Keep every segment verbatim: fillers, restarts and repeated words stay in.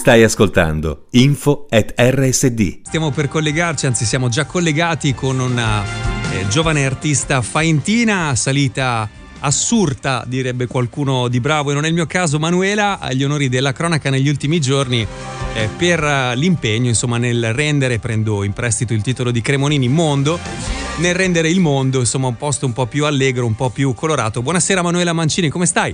Stai ascoltando Info at R S D. Stiamo per collegarci, anzi siamo già collegati con una eh, giovane artista faentina, salita assurda, direbbe qualcuno di bravo, e non è il mio caso. Manuela, agli onori della cronaca negli ultimi giorni eh, per l'impegno, insomma, nel rendere, prendo in prestito il titolo di Cremonini, Mondo, nel rendere il mondo, insomma, un posto un po' più allegro, un po' più colorato. Buonasera Manuela Mancini, come stai?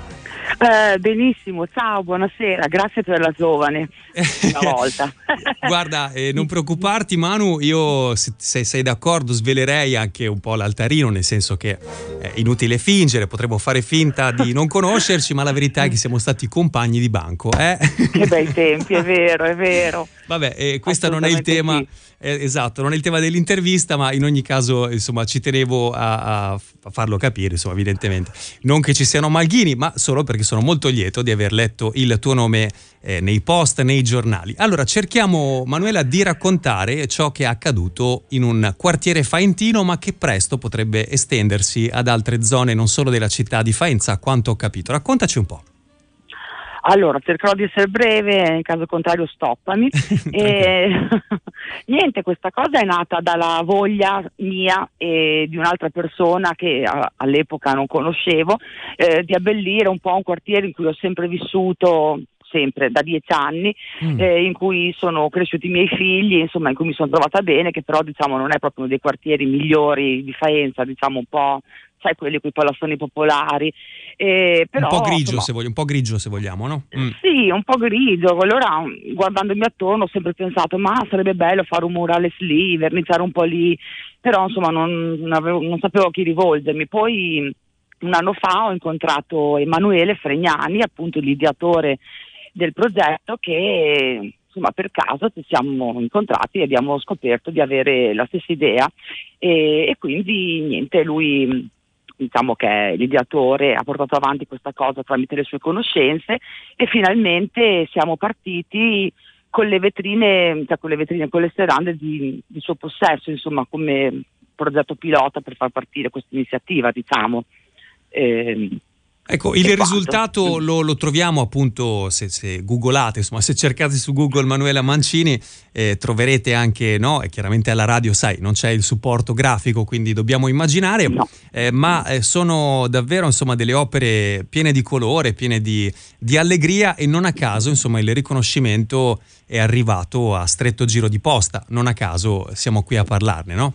Eh, benissimo, ciao, buonasera, grazie per la giovane una volta. Guarda, eh, non preoccuparti Manu, io se, se sei d'accordo svelerei anche un po' l'altarino, nel senso che è inutile fingere, potremmo fare finta di non conoscerci, ma la verità è che siamo stati compagni di banco, eh? Che bei tempi, è vero, è vero. Vabbè, eh, questo non è il tema, sì. eh, esatto, non è il tema dell'intervista, ma in ogni caso, insomma, ci tenevo a, a farlo capire, insomma, evidentemente. Non che ci siano malghini, ma solo perché sono molto lieto di aver letto il tuo nome eh, nei post, nei giornali. Allora, cerchiamo, Manuela, di raccontare ciò che è accaduto in un quartiere faentino, ma che presto potrebbe estendersi ad altre zone, non solo della città di Faenza, a quanto ho capito. Raccontaci un po'. Allora, cercherò di essere breve, in caso contrario stoppami. e, niente, questa cosa è nata dalla voglia mia e di un'altra persona che a, all'epoca non conoscevo, eh, di abbellire un po' un quartiere in cui ho sempre vissuto, sempre da dieci anni, mm. eh, in cui sono cresciuti i miei figli, insomma, in cui mi sono trovata bene, che però diciamo non è proprio uno dei quartieri migliori di Faenza, diciamo un po', sai, quelli con i palazzoni popolari. Eh, però, un po' grigio, insomma, se voglio, un po' grigio se vogliamo, no? Mm. Sì, un po' grigio. Allora, guardandomi attorno, ho sempre pensato, ma sarebbe bello fare un murales lì, verniciare un po' lì, però insomma non, non, avevo, non sapevo a chi rivolgermi. Poi un anno fa ho incontrato Emanuele Fregnani, appunto l'ideatore del progetto, che insomma per caso ci siamo incontrati e abbiamo scoperto di avere la stessa idea, e, e quindi niente, lui, diciamo che è l'ideatore, ha portato avanti questa cosa tramite le sue conoscenze, e finalmente siamo partiti con le vetrine, cioè con le vetrine, con le serrande di, di suo possesso, insomma, come progetto pilota per far partire questa iniziativa, diciamo. Eh, Ecco, il risultato lo, lo troviamo appunto, se, se googolate, insomma, se cercate su Google Manuela Mancini, eh, troverete anche, no, e chiaramente alla radio, sai, non c'è il supporto grafico, quindi dobbiamo immaginare, no. eh, ma eh, sono davvero, insomma, delle opere piene di colore, piene di, di allegria, e non a caso, insomma, il riconoscimento è arrivato a stretto giro di posta, non a caso siamo qui a parlarne, no?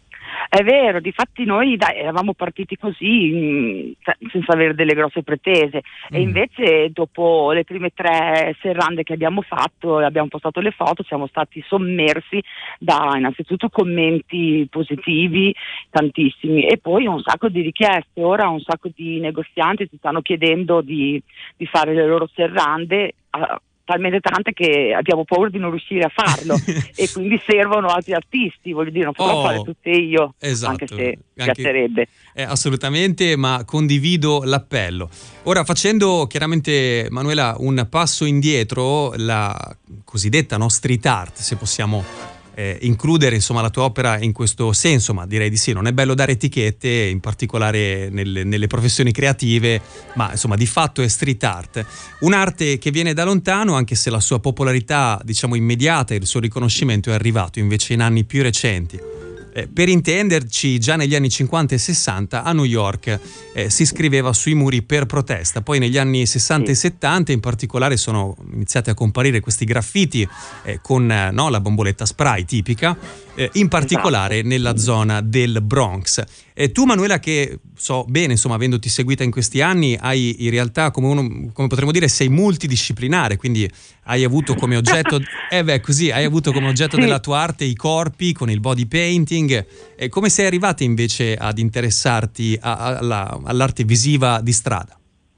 È vero, difatti noi dai, eravamo partiti così, mh, senza avere delle grosse pretese, mm. e invece dopo le prime tre serrande che abbiamo fatto e abbiamo postato le foto, siamo stati sommersi da innanzitutto commenti positivi, tantissimi, e poi un sacco di richieste. Ora un sacco di negozianti ci stanno chiedendo di, di fare le loro serrande, a, talmente tante che abbiamo paura di non riuscire a farlo e quindi servono altri artisti, voglio dire, non potrò oh, fare tutte io, esatto, anche se anche, piacerebbe. Eh, assolutamente, ma condivido l'appello. Ora, facendo chiaramente, Manuela, un passo indietro, la cosiddetta no, street art, se possiamo eh, includere insomma la tua opera in questo senso, ma direi di sì, non è bello dare etichette, in particolare nelle, nelle professioni creative, ma insomma di fatto è street art, un'arte che viene da lontano, anche se la sua popolarità, diciamo, immediata e il suo riconoscimento è arrivato invece in anni più recenti. Eh, per intenderci, già negli anni cinquanta e sessanta a New York eh, si scriveva sui muri per protesta, poi negli anni sessanta e settanta in particolare sono iniziati a comparire questi graffiti eh, con eh, no, la bomboletta spray tipica, eh, in particolare esatto. nella zona del Bronx. E tu, Manuela, che so bene, insomma, avendoti seguita in questi anni, hai in realtà, come, uno, come potremmo dire, sei multidisciplinare, quindi hai avuto come oggetto, eh beh, così, hai avuto come oggetto sì. della tua arte i corpi con il body painting. E come sei arrivata invece ad interessarti a, a, alla, all'arte visiva di strada?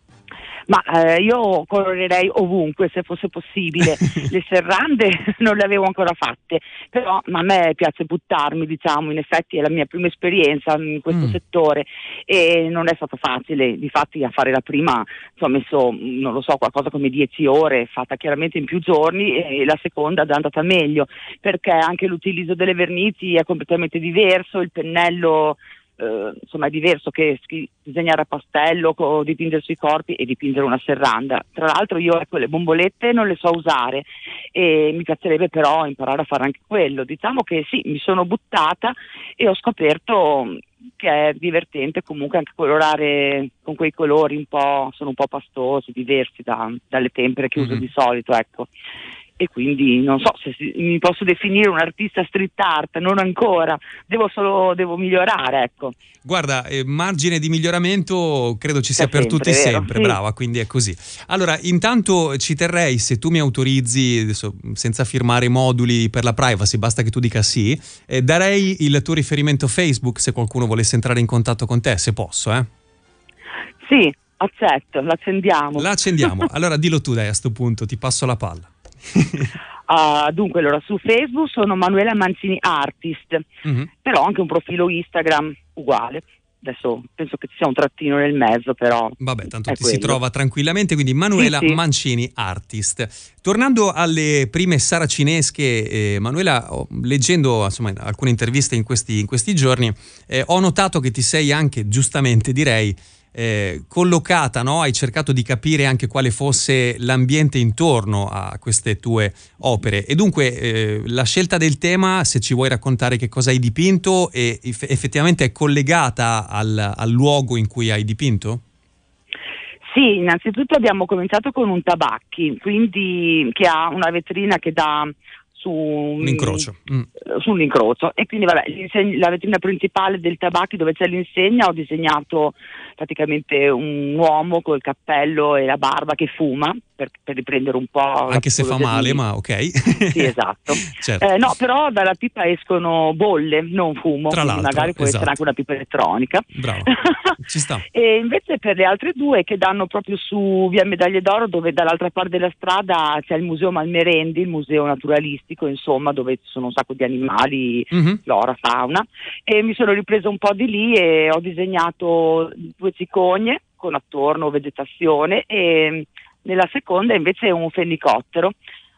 Ma eh, io colorerei ovunque se fosse possibile. Le serrande non le avevo ancora fatte, però a me piace buttarmi, diciamo, in effetti è la mia prima esperienza in questo mm. settore e non è stato facile. Difatti a fare la prima ci ho messo, non lo so, qualcosa come dieci ore, fatta chiaramente in più giorni, e la seconda è andata meglio perché anche l'utilizzo delle vernici è completamente diverso, il pennello eh, insomma è diverso che schi- disegnare a pastello o dipingere sui corpi e dipingere una serranda. Tra l'altro io ecco le bombolette non le so usare e mi piacerebbe però imparare a fare anche quello. Diciamo che sì, mi sono buttata e ho scoperto che è divertente comunque anche colorare con quei colori un po', sono un po' pastosi, diversi da, dalle tempere che mm-hmm. uso di solito, ecco. E quindi non so se si, mi posso definire un artista street art, non ancora, devo solo devo migliorare, ecco. Guarda, eh, margine di miglioramento credo ci sia C'è per sempre, tutti vero? sempre, Sì. Brava, quindi è così. Allora, intanto ci terrei, se tu mi autorizzi, adesso, senza firmare moduli per la privacy, basta che tu dica sì, eh, darei il tuo riferimento Facebook se qualcuno volesse entrare in contatto con te, se posso, eh? Sì, accetto, l'accendiamo. L'accendiamo, allora dillo tu dai a sto punto, ti passo la palla. Uh, dunque allora su Facebook sono Manuela Mancini Artist, mm-hmm. però ho anche un profilo Instagram uguale, adesso penso che ci sia un trattino nel mezzo, però vabbè, tanto ti quello. si trova tranquillamente, quindi Manuela sì, sì. Mancini Artist. Tornando alle prime saracinesche, eh, Manuela, oh, leggendo insomma alcune interviste in questi, in questi giorni, eh, ho notato che ti sei anche, giustamente direi, Eh, collocata, no? Hai cercato di capire anche quale fosse l'ambiente intorno a queste tue opere e dunque eh, la scelta del tema, se ci vuoi raccontare che cosa hai dipinto e eff- effettivamente è collegata al, al luogo in cui hai dipinto? Sì, innanzitutto abbiamo cominciato con un tabacchi, quindi che ha una vetrina che dà su un incrocio mm. su un incrocio e quindi vabbè la vetrina principale del tabacchi dove c'è l'insegna ho disegnato praticamente un uomo col cappello e la barba che fuma per, per riprendere un po' anche se fa male di... ma ok sì esatto certo. eh, no però dalla pipa escono bolle non fumo, tra quindi l'altro magari può esatto. essere anche una pipa elettronica. Bravo, ci sta. E invece per le altre due che danno proprio su via Medaglie d'Oro, dove dall'altra parte della strada c'è il museo Malmerendi, il museo naturalistico insomma, dove ci sono un sacco di animali, mm-hmm. flora, fauna, e mi sono ripresa un po' di lì e ho disegnato due cicogne con attorno vegetazione e nella seconda invece un fenicottero,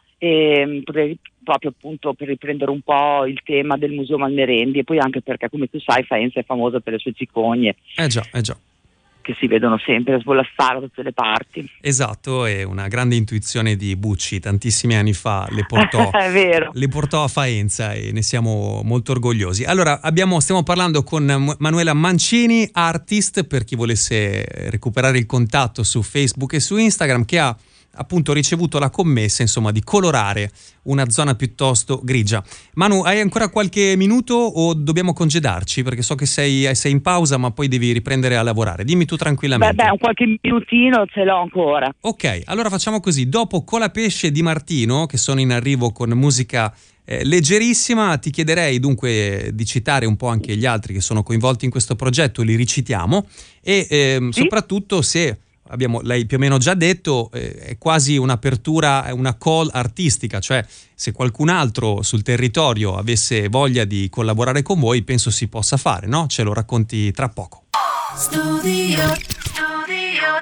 e proprio appunto per riprendere un po' il tema del museo Malmerendi e poi anche perché come tu sai Faenza è famosa per le sue cicogne. Eh già, eh già. Che si vedono sempre svolazzare da tutte le parti. Esatto, è una grande intuizione di Bucci, tantissimi anni fa le portò, è vero. le portò a Faenza e ne siamo molto orgogliosi. Allora, abbiamo, stiamo parlando con Manuela Mancini, artist, per chi volesse recuperare il contatto su Facebook e su Instagram, che ha appunto ricevuto la commessa, insomma, di colorare una zona piuttosto grigia. Manu, hai ancora qualche minuto o dobbiamo congedarci? Perché so che sei, sei in pausa, ma poi devi riprendere a lavorare. Dimmi tu tranquillamente. Beh, beh, un qualche minutino ce l'ho ancora. Ok, allora facciamo così. Dopo Colapesce di Martino, che sono in arrivo con musica eh, leggerissima, ti chiederei dunque di citare un po' anche gli altri che sono coinvolti in questo progetto, li ricitiamo, e ehm, sì? soprattutto se... abbiamo, lei più o meno già detto, eh, è quasi un'apertura, è una call artistica, cioè se qualcun altro sul territorio avesse voglia di collaborare con voi, penso si possa fare, no? Ce lo racconti tra poco. Studio, studio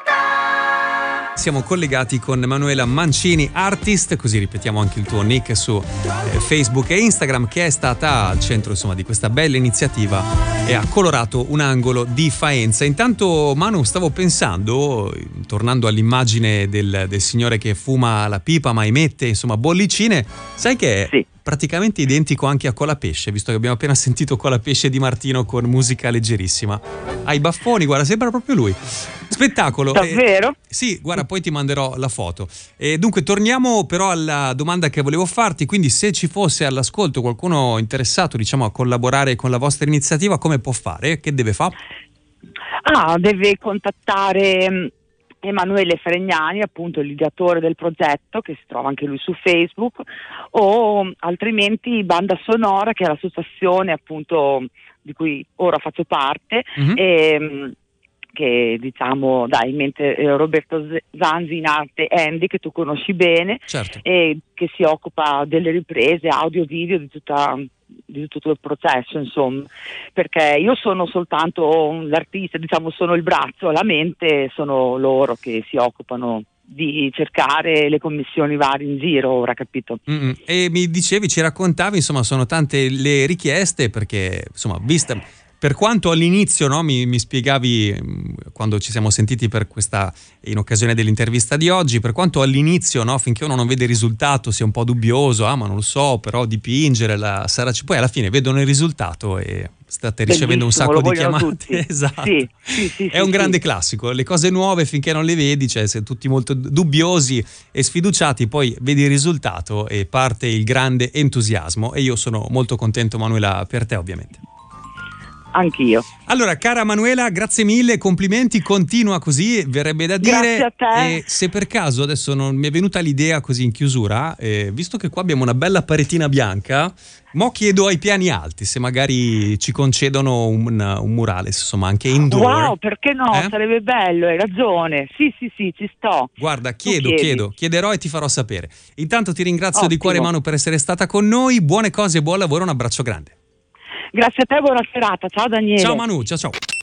Siamo collegati con Manuela Mancini Artist, così ripetiamo anche il tuo nick su eh, Facebook e Instagram, che è stata al centro insomma di questa bella iniziativa e ha colorato un angolo di Faenza. Intanto Manu, stavo pensando, tornando all'immagine del, del signore che fuma la pipa ma emette insomma bollicine, sai che è sì. praticamente identico anche a Colapesce, visto che abbiamo appena sentito Colapesce di Martino con musica leggerissima. Ha i baffoni, guarda, sembra proprio lui. Spettacolo. Davvero? Eh, sì, guarda, poi ti manderò la foto. E dunque torniamo però alla domanda che volevo farti, quindi se ci fosse all'ascolto qualcuno interessato, diciamo, a collaborare con la vostra iniziativa, come può fare? Che deve fare? Ah, deve contattare Emanuele Fregnani, appunto l'ideatore del progetto, che si trova anche lui su Facebook, o altrimenti Banda Sonora, che è l'associazione appunto di cui ora faccio parte, mm-hmm. e, che diciamo dai in mente eh, Roberto Zanzi in arte Andy, che tu conosci bene, certo. e che si occupa delle riprese audio video di tutta di tutto il processo, insomma, perché io sono soltanto l'artista, diciamo sono il braccio, la mente sono loro che si occupano di cercare le commissioni varie in giro, ora capito? Mm-hmm. E mi dicevi, ci raccontavi, insomma, sono tante le richieste perché, insomma, vista Per quanto all'inizio, no, mi, mi spiegavi quando ci siamo sentiti per questa, in occasione dell'intervista di oggi, per quanto all'inizio, no, finché uno non vede il risultato sia un po' dubbioso, ah ma non lo so, però dipingere la sarà, poi alla fine vedono il risultato e state ricevendo Bellissimo, un sacco lo di chiamate. tutti. Esatto. Sì, sì, sì, è un sì, grande sì. classico, le cose nuove finché non le vedi, cioè se tutti molto dubbiosi e sfiduciati, poi vedi il risultato e parte il grande entusiasmo, e io sono molto contento, Manuela, per te ovviamente. Anch'io. Allora, cara Manuela, grazie mille, complimenti, continua così, verrebbe da dire. Grazie a te. E se per caso adesso non mi è venuta l'idea così in chiusura, eh, visto che qua abbiamo una bella paretina bianca, mo chiedo ai piani alti se magari ci concedono un, un murales, insomma, anche indoor. Wow, perché no? Eh? Sarebbe bello, hai ragione. Sì, sì, sì, ci sto. Guarda, Tu chiedo, chiedi. chiedo, chiederò e ti farò sapere. Intanto ti ringrazio Ottimo. di cuore, Manu, per essere stata con noi. Buone cose e buon lavoro, un abbraccio grande. Grazie a te, buona serata. Ciao Daniele. Ciao Manu, ciao ciao.